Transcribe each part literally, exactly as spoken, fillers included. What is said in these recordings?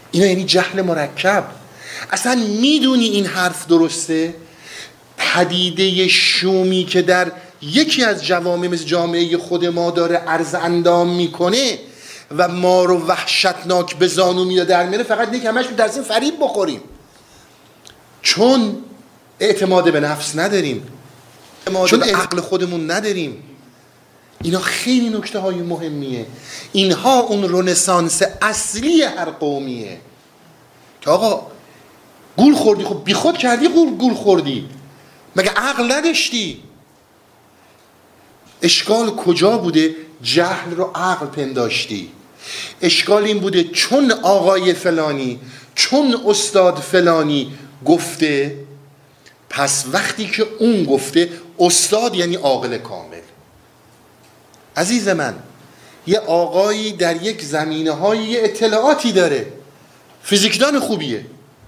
اینا یعنی جهل مرکب. اصلا میدونی این حرف درسته؟ پدیده شومی که در یکی از جوامع مثل جامعه خود ما داره عرض اندام میکنه و ما رو وحشتناک به زانو میاد در میاره، فقط اینه که همش میترسیم فریب بخوریم، چون اعتماد به نفس نداریم، چون عقل خودمون نداریم. اینا خیلی نکته های مهمیه. اینها اون رنسانس اصلی هر قومیه که آقا گول خوردی، خب بی خود کردی گول گول خوردی، مگه عقل نداشتی؟ اشکال کجا بوده؟ جهل رو عقل پنداشتی. اشکال این بوده چون آقای فلانی، چون استاد فلانی گفته، پس وقتی که اون گفته، استاد یعنی عاقل کامل. عزیز من، یه آقایی در یک زمینه های یه اطلاعاتی داره، فیزیکدان خوبیه،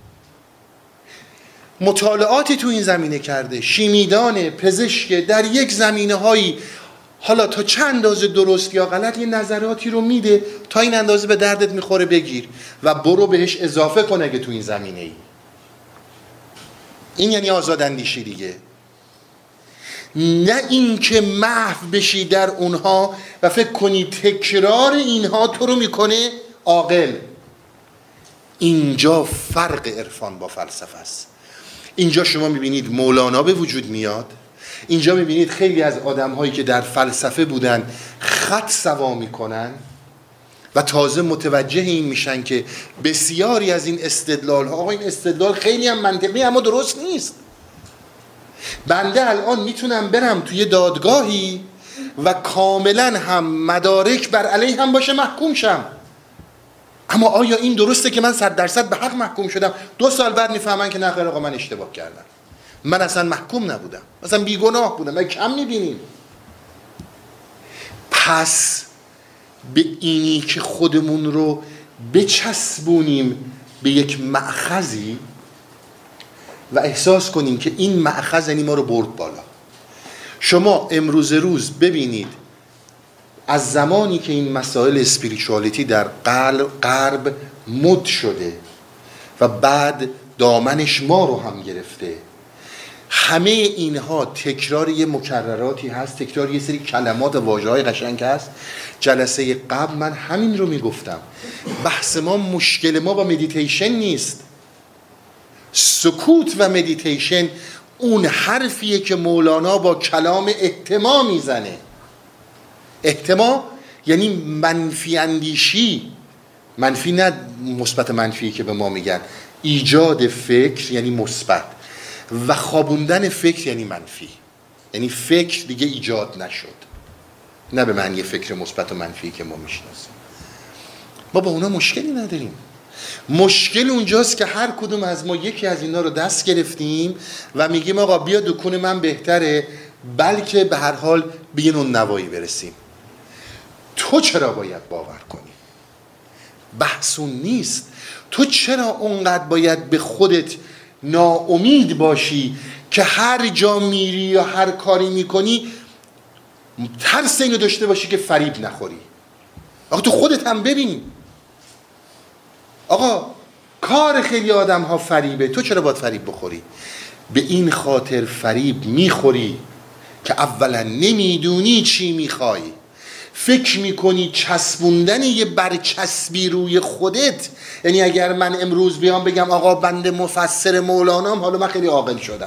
مطالعاتی تو این زمینه کرده، شیمیدانه، پزشکه، در یک زمینه هایی، حالا تا چند اندازه درست یا غلط یه نظراتی رو میده، تا این اندازه به دردت میخوره بگیر و برو بهش اضافه کن اگه تو این زمینه ای. این یعنی آزاداندیشی دیگه، نه این که محو بشی در اونها و فکر کنی تکرار اینها تو رو میکنه عاقل. اینجا فرق عرفان با فلسفه است. اینجا شما میبینید مولانا به وجود میاد، اینجا میبینید خیلی از آدم هایی که در فلسفه بودن خط سوا میکنن و تازه متوجه این میشن که بسیاری از این استدلال ها، آقا این استدلال خیلی هم منطقی اما درست نیست. بنده الان میتونم برم توی دادگاهی و کاملا هم مدارک بر علیه هم باشه محکوم شم، اما آیا این درسته که من صد درصد به حق محکوم شدم؟ دو سال بعد میفهمن که نه خیر آقا من اشتباه کردم، من اصلا محکوم نبودم، مثلا بیگناه بودم. من کم میبینیم. پس به اینی که خودمون رو بچسبونیم به یک مأخذی و احساس کنیم که این مأخذ یعنی ما رو برد بالا. شما امروز روز ببینید از زمانی که این مسائل اسپریچوالیتی در غرب مد شده و بعد دامنش ما رو هم گرفته، همه اینها تکرار یه مکرراتی هست، تکرار یه سری کلمات و واژه‌های قشنگ هست. جلسه قبل من همین رو میگفتم، بحث ما، مشکل ما با مدیتیشن نیست. سکوت و مدیتیشن اون حرفیه که مولانا با کلام احتما میزنه. احتما یعنی منفی اندیشی، منفی نه مثبت منفی که به ما میگن، ایجاد فکر یعنی مثبت و خوابوندن فکر یعنی منفی، یعنی فکر دیگه ایجاد نشد، نه به معنی فکر مثبت و منفی که ما میشناسیم. ما با اونا مشکلی نداریم. مشکل اونجاست که هر کدوم از ما یکی از اینا رو دست گرفتیم و میگیم آقا بیا دکون من بهتره، بلکه به هر حال به یه نون نوایی برسیم. تو چرا باید باور کنی؟ بحثون نیست. تو چرا اونقدر باید به خودت ناامید باشی که هر جا میری یا هر کاری میکنی ترس اینو داشته باشی که فریب نخوری؟ آقا تو خودت هم ببین، آقا کار خیلی آدم ها فریبه، تو چرا باید فریب بخوری؟ به این خاطر فریب میخوری که اولا نمیدونی چی میخوای، فکر میکنی چسبوندن یه برچسبی روی خودت، یعنی اگر من امروز بیام بگم آقا بنده مفسر مولانام، حالا من خیلی عاقل شدم،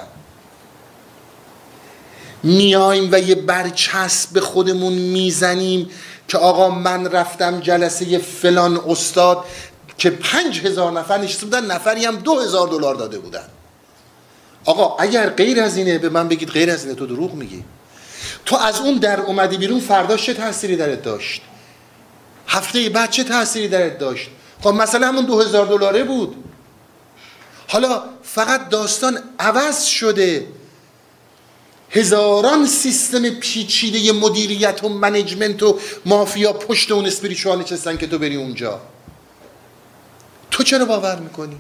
میایم و یه برچسب به خودمون میزنیم که آقا من رفتم جلسه فلان استاد که پنج هزار نفر نشسته بودن، نفری هم دو هزار دلار داده بودن. آقا اگر غیر از اینه به من بگید غیر از اینه تو دروغ میگی. تو از اون در اومدی بیرون، فرداش چه تأثیری درت داشت؟ هفته بعد چه تأثیری درت داشت؟ خب مثلا همون دو هزار دلاره بود، حالا فقط داستان عوض شده، هزاران سیستم پیچیده مدیریت و منیجمنت و مافیا پشت اون اسپریچوال نشستن که تو بری اونجا. تو چرا باور میکنی؟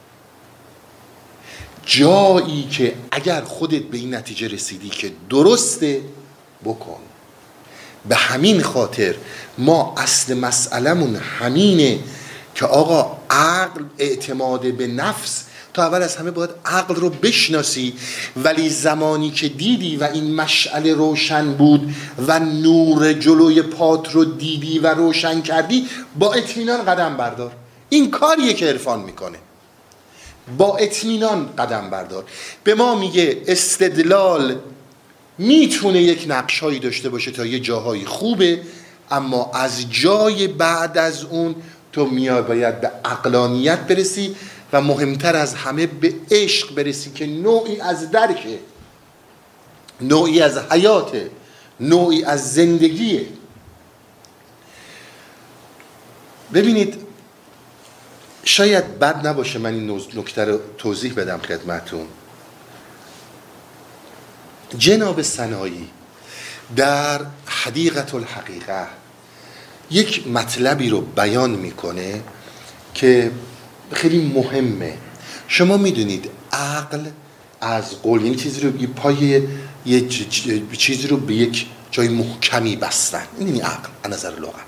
جایی که اگر خودت به این نتیجه رسیدی که درسته بکن. به همین خاطر ما اصل مسئلمون همینه که آقا عقل، اعتماد به نفس. تو اول از همه باید عقل رو بشناسی، ولی زمانی که دیدی و این مشعل روشن بود و نور جلوی پات رو دیدی و روشن کردی، با اطمینان قدم بردار. این کاریه که عرفان میکنه. با اطمینان قدم بردار. به ما میگه استدلال میتونه یک نقشهایی داشته باشه تا یه جاهای خوبه، اما از جای بعد از اون تو میای باید به عقلانیت برسی و مهمتر از همه به عشق برسی که نوعی از درکه، نوعی از حیاته، نوعی از زندگیه. ببینید شاید بد نباشه من این نکته رو توضیح بدم خدمتون. جناب سنایی در حدیقة الحقیقه یک مطلبی رو بیان میکنه که خیلی مهمه. شما میدونید عقل از قول، یعنی چیزی رو یه پای یه چیزی رو به یک جای محکمی بستن، این یعنی عقل از نظر لغت.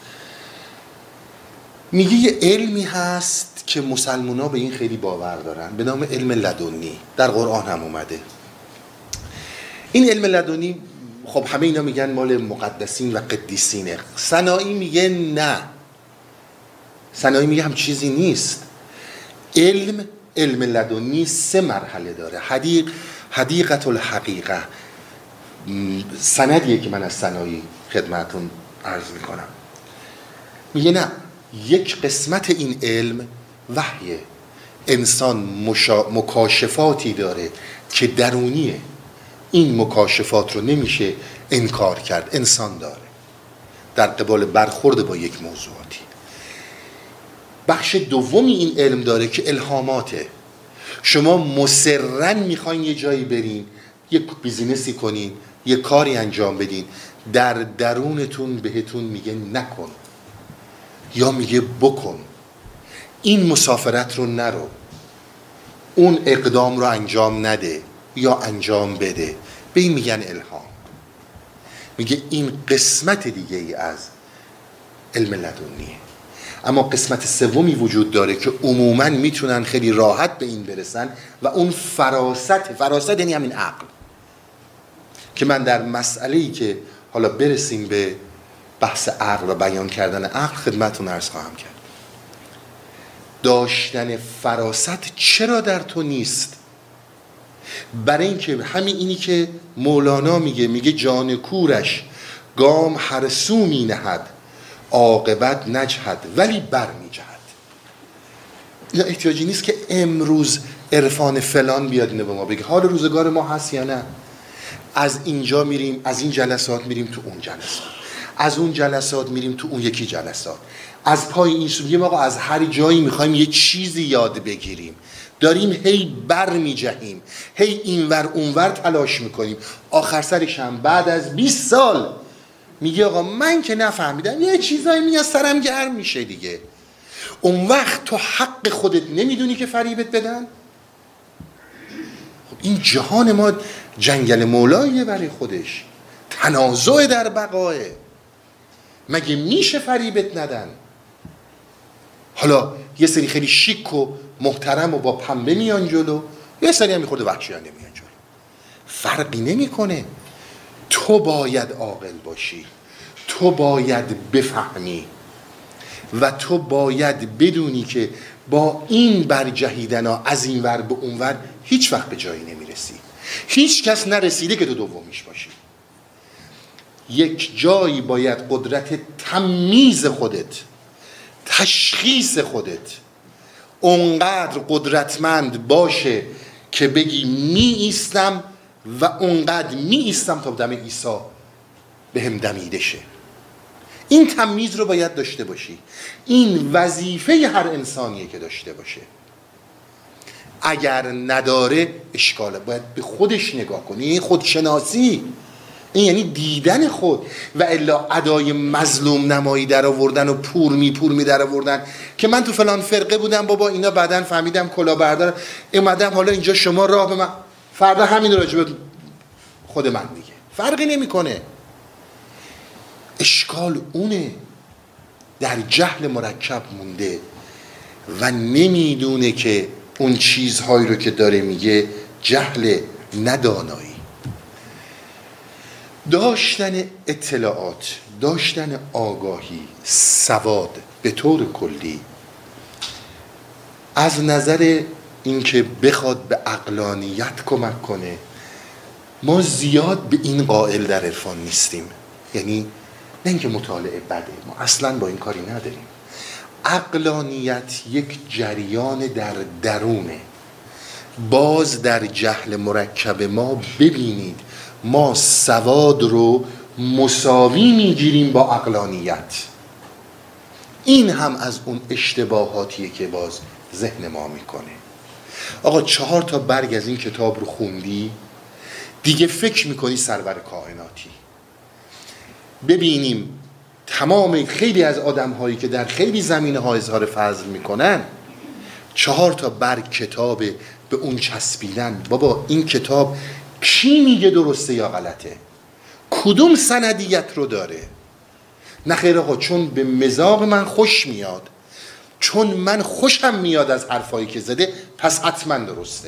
میگه یه علمی هست که مسلمان ها به این خیلی باور دارن به نام علم لدنی، در قرآن هم اومده. این علم لدنی خب همه اینا میگن مال مقدسین و قدیسینه. سنایی میگه نه، سنایی میگه هم چیزی نیست. علم علم لدنی سه مرحله داره. حدیق حدیقة الحقیقه سندیه که من از سنایی خدمتون عرض میکنم. میگه نه، یک قسمت این علم وحیه. انسان مشا... مکاشفاتی داره که درونیه. این مکاشفات رو نمیشه انکار کرد، انسان داره در قبال برخورد با یک موضوعاتی. بخش دومی این علم داره که الهاماته. شما مصرراً میخواین یه جایی برین، یک بیزینسی کنین، یه کاری انجام بدین، در درونتون بهتون میگه نکن یا میگه بکن، این مسافرت رو نرو، اون اقدام رو انجام نده یا انجام بده. به این میگن الهام. میگه این قسمت دیگه ای از علم لدنیه. اما قسمت سومی وجود داره که عموماً میتونن خیلی راحت به این برسن و اون فراست، فراست یعنی همین عقل، که من در مسئله‌ای که حالا برسیم به بحث عقل و بیان کردن عقل خدمتتون عرض خواهم کرد. داشتن فراست چرا در تو نیست؟ برای اینکه همین اینی که مولانا میگه، میگه جان کورش گام هر سو می نهد، عاقبت نجهد ولی بر می جهد. یا احتیاجی نیست که امروز عرفان فلان بیاد اینو به ما بگه حال روزگار ما هست یا نه. از اینجا میریم، از این جلسات میریم تو اون جلسات، از اون جلسات میریم تو اون یکی جلسات، از پای این سوگیم آقا از هر جایی میخوایم یه چیزی یاد بگیریم، داریم هی بر میجهیم، هی اینور اونور تلاش میکنیم. آخر سرش هم بعد از بیست سال میگه آقا من که نفهمیدم، یه چیزایی میگه سرم گرم میشه دیگه. اون وقت تو حق خودت نمیدونی که فریبت بدن؟ خب این جهان ما جنگل مولاییه برای خودش، تنازع در بقاه. مگه میشه فریبت ندن؟ حالا یه سری خیلی شیک و محترم و با پنبه میان جلو، یه سری هم میخورده وحشیانه میان جلو. فرقی نمیکنه. تو باید عاقل باشی، تو باید بفهمی و تو باید بدونی که با این برجهیدن ها از این ور به اون ور هیچ وقت به جایی نمیرسی. هیچ کس نرسیده که تو دومیش باشی. یک جایی باید قدرت تمییز خودت، تشخیص خودت اونقدر قدرتمند باشه که بگی می ایستم و اونقدر می ایستم تا دم عیسی به هم دمیده شه. این تمییز رو باید داشته باشی. این وظیفه هر انسانیه که داشته باشه. اگر نداره اشکاله. باید به خودش نگاه کنی. این خودشناسی، این یعنی دیدن خود. و الا ادای مظلوم نمایی در آوردن و پور می پور می در آوردن که من تو فلان فرقه بودم بابا اینا بعدن فهمیدم کلا بردار اومدم حالا اینجا شما راه به من، فردا همین راجب خود من میگه، فرقی نمیکنه. اشکال اونه در جهل مرکب مونده و نمیدونه که اون چیزهایی رو که داره میگه جهل، ندانایی. داشتن اطلاعات، داشتن آگاهی، سواد به طور کلی از نظر اینکه بخواد به عقلانیت کمک کنه، ما زیاد به این قائل در عرفان نیستیم. یعنی نه اینکه مطالعه بده، ما اصلا با این کاری نداریم. عقلانیت یک جریان در درونه. باز در جهل مرکب ما ببینید ما سواد رو مساوی میگیریم با عقلانیت. این هم از اون اشتباهاتیه که باز ذهن ما میکنه. آقا چهار تا برگ از این کتاب رو خوندی، دیگه فکر میکنی سرور کائناتی. ببینیم تمام خیلی از آدم هایی که در خیلی زمینه ها اظهار فضل میکنن، چهار تا برگ کتاب به اون چسبیدن. بابا این کتاب کی میگه درسته یا غلطه؟ کدوم سندیت رو داره؟ نه خیر آقا، چون به مذاق من خوش میاد، چون من خوشم میاد از حرفایی که زده، پس حتما درسته.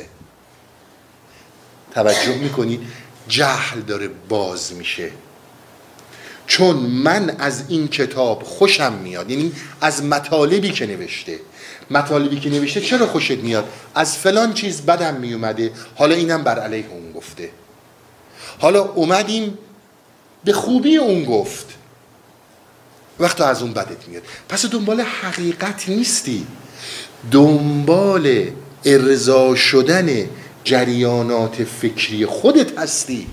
توجه میکنید جهل داره باز میشه. چون من از این کتاب خوشم میاد، یعنی از مطالبی که نوشته. مطالبی که نوشته چرا خوشت میاد؟ از فلان چیز بدم میومده، حالا اینم بر علیه اون گفته، حالا اومدیم به خوبی اون گفت، وقتا از اون بدت میاد. پس دنبال حقیقت نیستی، دنبال ارضا شدن جریانات فکری خودت هستی.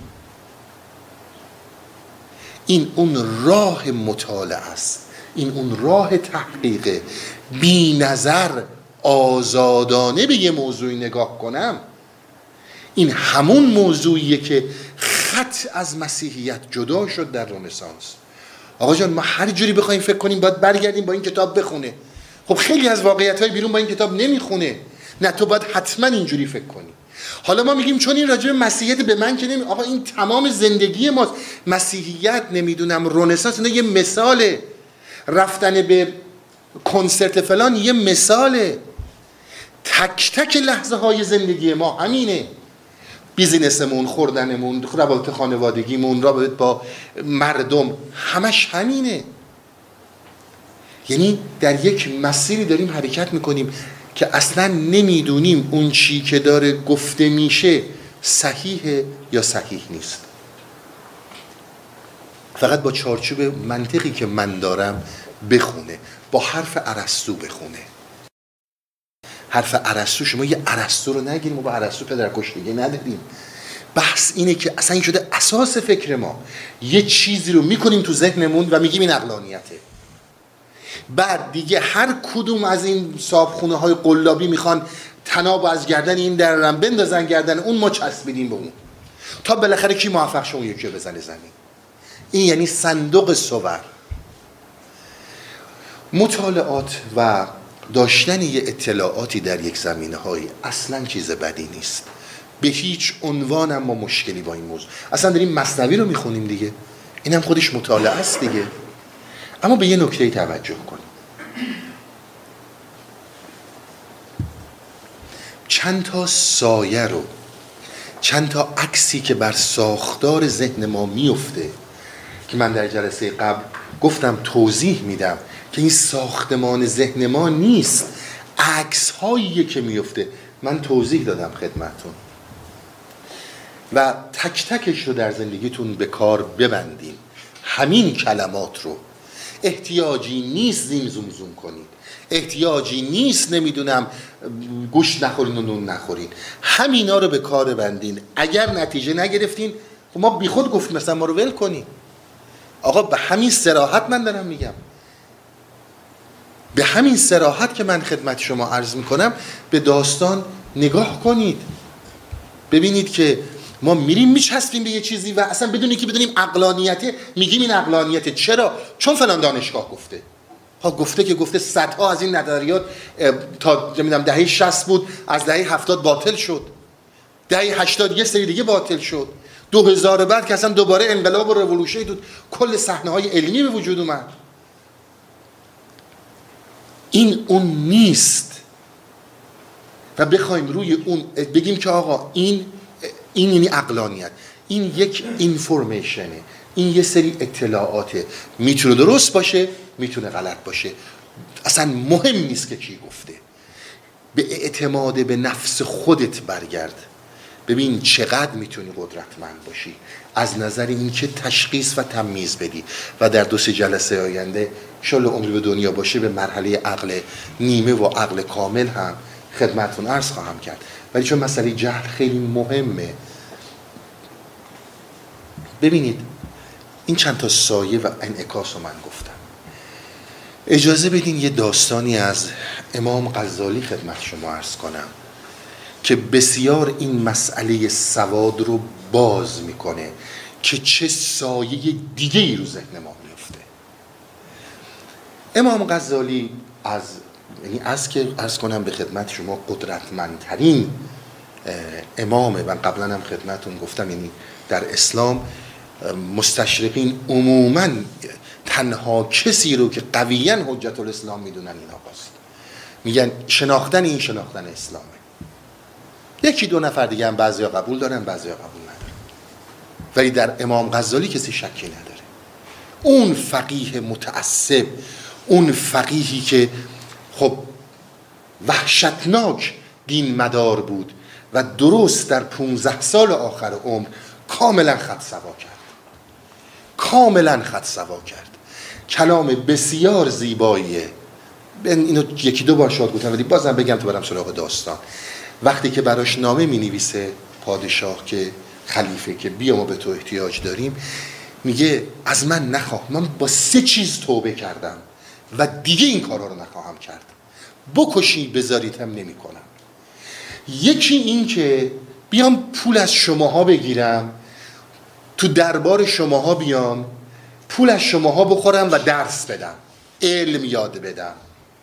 این اون راه مطالعه است، این اون راه تحقیقه. بی نظر آزادانه به یه موضوعی نگاه کنم، این همون موضوعیه که خط از مسیحیت جدا شد در رنسانس. آقا جان ما هر جوری بخوایم فکر کنیم باید برگردیم با این کتاب بخونه. خب خیلی از واقعیت‌های بیرون با این کتاب نمیخونه. نه تو باید حتما اینجوری فکر کنی. حالا ما میگیم چون این راجع به مسیحیت به من که نمی... آقا این تمام زندگی ماست. مسیحیت نمیدونم رنسانس اینا یه مثاله، رفتن به کنسرت فلان یه مثاله. تک تک لحظه های زندگی ما همینه. بیزینسمون، خوردنمون، روابط خانوادگیمون، رابطه با مردم، همش همینه. یعنی در یک مسیری داریم حرکت میکنیم که اصلا نمیدونیم اون چی که داره گفته میشه صحیحه یا صحیح نیست. فقط با چارچوب منطقی که من دارم بخونه، با حرف ارسطو بخونه. حرف ارسطو، شما یه ارسطو رو نگیریم و با ارسطو پدرکش دیگه نداریم. بحث اینه که اصلا این شده اساس فکر ما. یه چیزی رو میکنیم تو ذهنمون و میگیم این عقلانیته. بعد دیگه هر کدوم از این صابخونه های قلابی میخوان تناب از گردن این دررم بندازن گردن اون، ما چسبیدیم به اون تا بالاخره کی موفق شه اون یکی رو بزنه زمین. این یعنی صندوق صور. مطالعات و داشتن یه اطلاعاتی در یک زمینه های اصلا چیز بدی نیست. به هیچ عنوان هم ما مشکلی با این موضوع. اصلا داریم مثنوی رو میخونیم دیگه، این هم خودش مطالعه است دیگه. اما به یه نکته توجه کنیم. چند تا سایه رو، چند تا عکسی که بر ساختار ذهن ما میفته که من در جلسه قبل گفتم توضیح میدم که این ساختمان ذهن ما نیست، عکس هایی که میفته. من توضیح دادم خدمتون و تک تکش رو در زندگیتون به کار ببندیم. همین کلمات رو احتیاجی نیست زیم زوم زوم کنید، احتیاجی نیست نمیدونم گوشت نخورین و نون نخورین، همینا رو به کار بندین. اگر نتیجه نگرفتین ما بی خود گفتیم مثلا ما رو ول کنین. آقا به همین صراحت من دارم میگم، به همین صراحت که من خدمت شما عرض میکنم. به داستان نگاه کنید، ببینید که ما میریم میچسبیم به یه چیزی و اصلا بدونی که بدونیم عقلانیته، میگیم این عقلانیته. چرا؟ چون فلان دانشگاه گفته. ها گفته که گفته. صدها از این نظریات تا نمیدونم دهه شصت بود، از دهه هفتاد باطل شد، دهه هشتاد یه سری دیگه باطل شد، دو هزار بعد که اصلا دوباره انقلاب و رولوشن بود، کل صحنه‌های علمی به وجود اومد. این اون نیست. و بخوایم روی اون بگیم که آقا این این یعنی عقلانیت، این یک اینفورمیشنه، این یه سری اطلاعاته، میتونه درست باشه میتونه غلط باشه، اصلا مهم نیست که کی گفته. به اعتماد به نفس خودت برگرد، ببین چقدر میتونی قدرتمند باشی از نظر اینکه تشخیص و تمییز بدی. و در دو سه جلسه آینده ان شاءالله عمری به دنیا باشه به مرحله عقل نیمه و عقل کامل هم خدمتتون عرض خواهم کرد. ولی چون مسئله جهل خیلی مهمه، ببینید این چند تا سایه و انعکاس رو من گفتم. اجازه بدین یه داستانی از امام غزالی خدمت شما عرض کنم که بسیار این مسئله سواد رو باز میکنه که چه سایه دیگه ای رو ذهن ما میفته. امام غزالی از یعنی از که عرض کنم به خدمت شما قدرتمندترین امامه. من قبلا هم خدمتون گفتم یعنی در اسلام مستشرقین عموماً تنها کسی رو که قویاً حجت الاسلام میدونن این آقاست. میگن شناختن این شناختن اسلامه. یکی دو نفر دیگه هم بعضیا قبول دارن بعضیا قبول ندارن، ولی در امام غزالی کسی شکی نداره. اون فقیه متعصب، اون فقیهی که خب وحشتناک دین مدار بود و درست در پونزده سال آخر عمر کاملا خط سوا کرد، کاملا خط سوا کرد. کلام بسیار زیباییه، اینو یکی دو بار شاد گفتم ولی بازم بگم تو برم سراغ داستان. وقتی که براش نامه می نویسه پادشاه که خلیفه که بیا ما به تو احتیاج داریم، میگه از من نخواه، من با سه چیز توبه کردم و دیگه این کارا رو نخواهم کرد، بکشی بذارید هم نمی کنم. یکی این که بیام پول از شماها بگیرم، تو دربار شماها بیام پول از شماها بخورم و درس بدم، علم یاد بدم.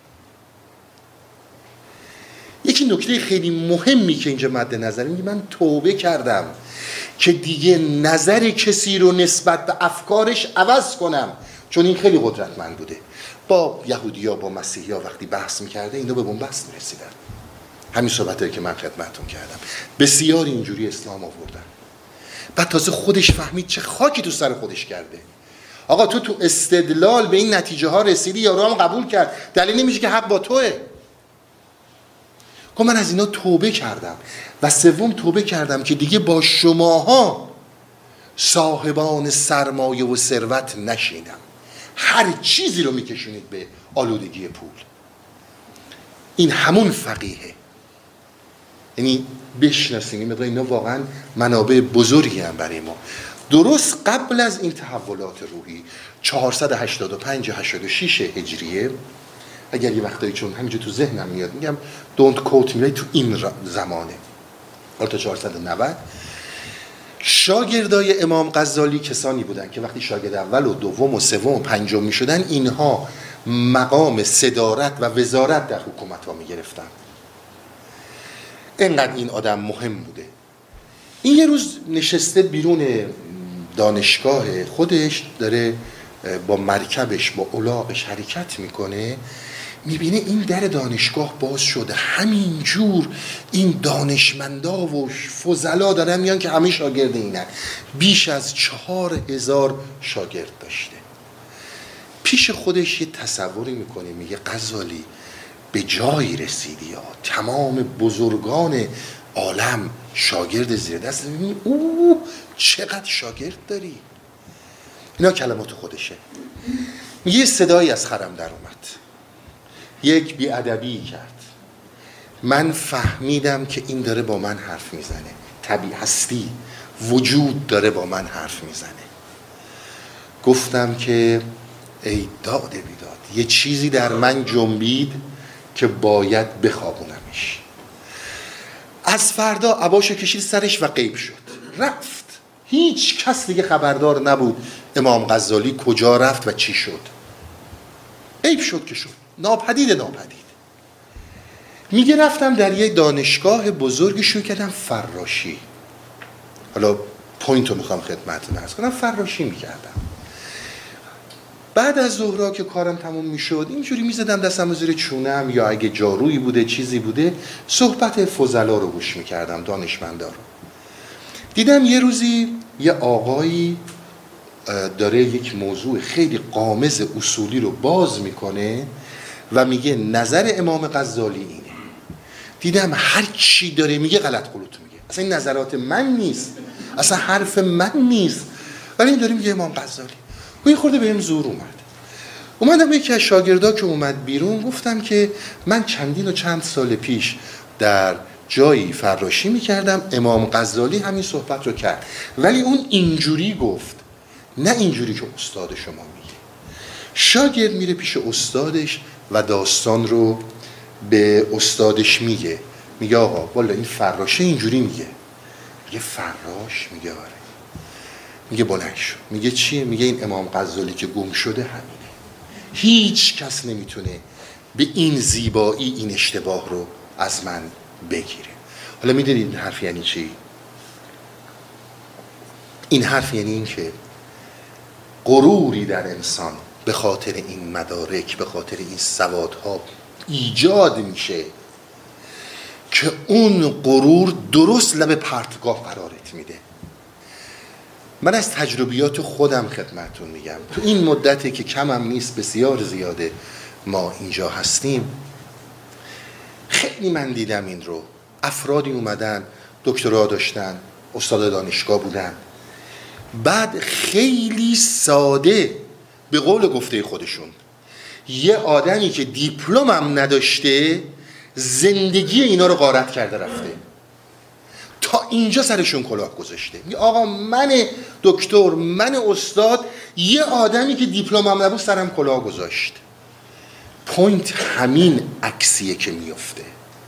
یکی نکته خیلی مهمی که اینجا مد نظر میگه من توبه کردم که دیگه نظر کسی رو نسبت به افکارش عوض کنم، چون این خیلی قدرتمند بوده. با یهودیا با مسیحیا وقتی بحث میکرده اینا به بنبست میرسیدن. همین صحبتایی که من خدمتتون کردم بسیار اینجوری اسلام آوردن. بعد تازه خودش فهمید چه خاکی تو سر خودش کرده. آقا تو تو استدلال به این نتیجه ها رسیدی، یارو هم قبول کرد، دلیل نمیشه که حق با توه. گفت من از اینا توبه کردم. و سوم توبه کردم که دیگه با شماها صاحبان سرمایه و ثروت نشینم، هر چیزی رو میکشونید به آلودگی پول. این همون فقیهه. یعنی بشناسیم این اینا واقعا منابع بزرگی هم برای ما. درست قبل از این تحولات روحی چهارصد و هشتاد و پنج هشتاد و شش هجریه، اگر یه وقتایی چون همینجا تو ذهنم میاد میگم don't quote me تو این زمانه حالا تا چهارصد و نود، شاگردای امام غزالی کسانی بودن که وقتی شاگرد اول و دوم و سوم و پنجم میشدن اینها مقام صدارت و وزارت در حکومت ها میگرفتن. اینقدر این آدم مهم بوده. این یه روز نشسته بیرون دانشگاه خودش، داره با مرکبش با الاغش حرکت میکنه، میبینه این در دانشگاه باز شده، همین جور این دانشمندا و فضلا دارن میان که همه شاگرد اینن. بیش از چهار هزار شاگرد داشته. پیش خودش یه تصوری میکنه، میگه غزالی به جایی رسیدی یا تمام بزرگان عالم شاگرد زیر دست، میبینی اوه چقدر شاگرد داری. اینا کلمات خودشه. میگه یه صدایی از خرم در اومد، یک بی‌ادبی کرد، من فهمیدم که این داره با من حرف میزنه، طبیعی هستی وجود داره با من حرف میزنه. گفتم که ای داد بیداد، یه چیزی در من جنبید که باید بخوابونمش. از فردا عباشو کشید سرش و غیب شد، رفت. هیچ کس دیگه خبردار نبود امام غزالی کجا رفت و چی شد. غیب شد که شد، ناپدید ناپدید. میگه رفتم در یک دانشگاه بزرگی شروع کردم فراشی. حالا پوینت رو میخوام خدمتتون عرض کنم، فراشی میکردم. بعد از ظهرها که کارم تموم میشد اینجوری میزدم دستم زیر چونم، یا اگه جارویی بوده چیزی بوده صحبت فضلا رو گوش میکردم، دانشمندا رو. دیدم یه روزی یه آقایی داره یک موضوع خیلی غامض اصولی رو باز میکنه و میگه نظر امام غزالی اینه. دیدم هر چی داره میگه غلط غلط میگه، اصلا این نظرات من نیست، اصلا حرف من نیست، ولی این داره میگه امام غزالی. و این خورده بهم زور اومد. اومدم یکی از شاگردا که اومد بیرون گفتم که من چندین و چند سال پیش در جایی فراشی میکردم، امام غزالی همین صحبت رو کرد، ولی اون اینجوری گفت، نه اینجوری که استاد شما میگه. شاگرد میره پیش استادش و داستان رو به استادش میگه، میگه آقا والا این فراشه اینجوری میگه. میگه فراش؟ میگه آره. میگه بلند شو. میگه چیه؟ میگه این امام غزالی که گم شده همینه، هیچ کس نمیتونه به این زیبایی این اشتباه رو از من بگیره. حالا میدونید این حرف یعنی چی؟ این حرف یعنی این که غروری در انسان به خاطر این مدارک، به خاطر این سوادها ایجاد میشه که اون غرور درست لب پرتگاه قرارت میده. من از تجربیات خودم خدمتون میگم، تو این مدتی که کمم نیست بسیار زیاده ما اینجا هستیم، خیلی من دیدم این رو. افرادی اومدن دکترا داشتن، استاد دانشگاه بودن، بعد خیلی ساده به قول گفته خودشون یه آدمی که دیپلم هم نداشته زندگی اینا رو غارت کرده رفته، تا اینجا سرشون کلاه گذاشته. میگه آقا من دکتر، من استاد، یه آدمی که دیپلم هم نبود سرم کلاه گذاشت. پوینت همین عکسیه که میفته.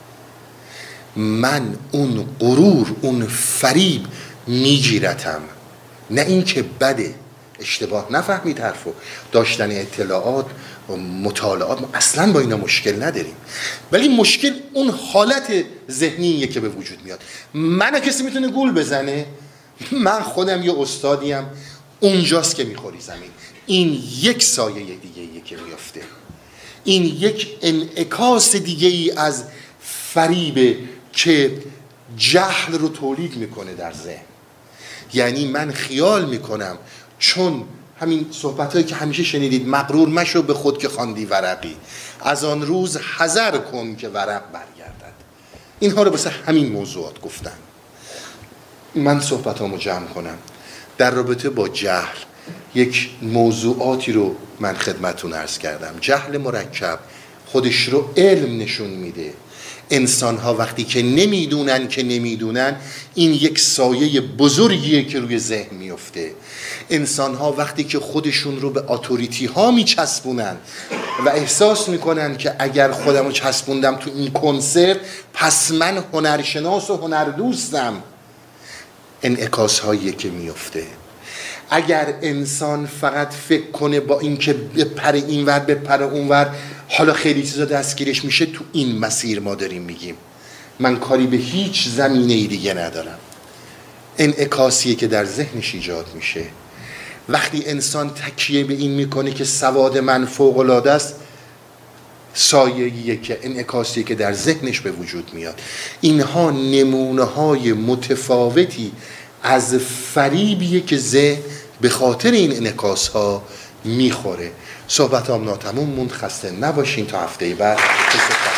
من اون غرور، اون فریب میگیرتم، نه این که بده. اشتباه نفهمید حرفو. داشتن اطلاعات و مطالعات ما اصلا با اینا مشکل نداریم، ولی مشکل اون حالت ذهنیه که به وجود میاد. من کسی میتونه گول بزنه؟ من خودم یه استادیم، اونجاست که میخوری زمین. این یک سایه دیگه ایه که میفته، این یک انعکاس دیگه ای از فریبه که جهل رو تولید میکنه در ذهن. یعنی من خیال میکنم چون همین صحبتایی که همیشه شنیدید، مغرور مشو به خود که خواندی ورقی، از آن روز حذر کن که ورق برگردد. اینها رو واسه همین موضوعات گفتن. من صحبتامو جمع کنم در رابطه با جهل. یک موضوعاتی رو من خدمتتون عرض کردم. جهل مرکب خودش رو علم نشون میده. انسان ها وقتی که نمیدونن که نمیدونن، این یک سایه بزرگیه که روی ذهن میفته. انسان ها وقتی که خودشون رو به اتوریتی ها میچسبونن و احساس میکنن که اگر خودم رو چسبوندم تو این کنسرت پس من هنرشناس و هنردوستم، انعکاس هاییه که میفته. اگر انسان فقط فکر کنه با اینکه بپره اینور بپره اونور، حالا خیلی چیزا دستگیرش میشه. تو این مسیر ما داریم میگیم من کاری به هیچ زمینه دیگه ندارم. انعکاسیه که در ذهنش ایجاد میشه. وقتی انسان تکیه به این میکنه که سواد من فوق العاده است، سایه‌ایه که انعکاسیه که در ذهنش به وجود میاد. اینها نمونه های متفاوتی از فریبیه که ذهن به خاطر این انعکاس ها میخوره. صحبت هم ناتموم موند. خسته نباشین تا هفته بعد.